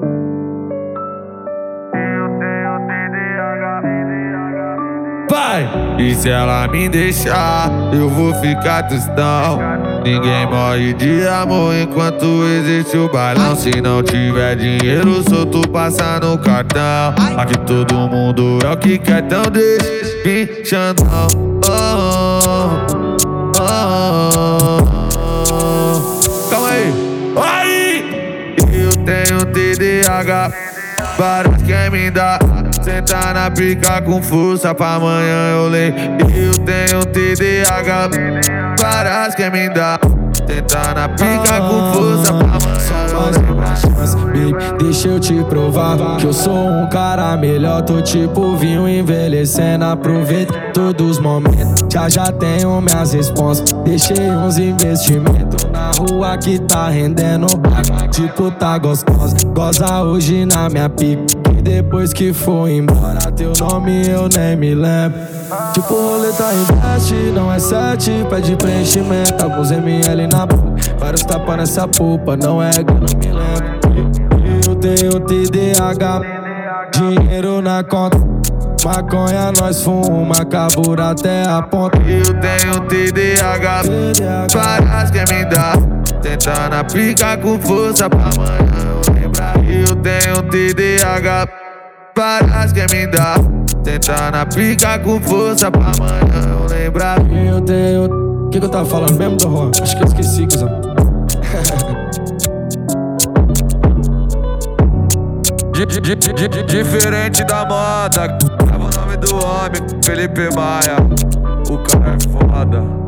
Vai! E se ela me deixar, eu vou ficar tristão. Ninguém morre de amor enquanto existe o bailão. Se não tiver dinheiro solto, passa no cartão. Aqui todo mundo é o que quer, tão despinchandão. Calma aí. Aí! Eu tenho TDAH, vários quer me dar. Sentar na pica com força pra amanhã eu leio. Eu tenho TDAH, várias quer me dar. Sentar na pica com força pra amanhã eu leio. Baby, deixa eu te provar que eu sou um cara melhor. Tô tipo vinho envelhecendo, aproveita todos os momentos. Já tenho minhas responsas, deixei uns investimentos na rua que tá rendendo baixo. Tipo tá gostosa, goza hoje na minha pica. E depois que for embora, teu nome eu nem me lembro. Tipo roleta investe, não é 7, pede preenchimento. Alguns ml na boca, vários tapas nessa polpa. Não é que eu não me lembro. Eu tenho TDAH, dinheiro na conta. Maconha nós fuma, cabura até a ponta. Eu tenho TDAH, várias quer me dar. Sentar na pica com força pra amanhã eu lembrar. Eu tenho TDAH, várias quer me dar. Sentar na pica com força pra amanhã eu lembrar. Eu tenho... O que eu tava falando mesmo, do Juan? Acho que eu esqueci, cuzão. Diferente da moda, grava o nome do homem, Felipe Maia. O cara é foda.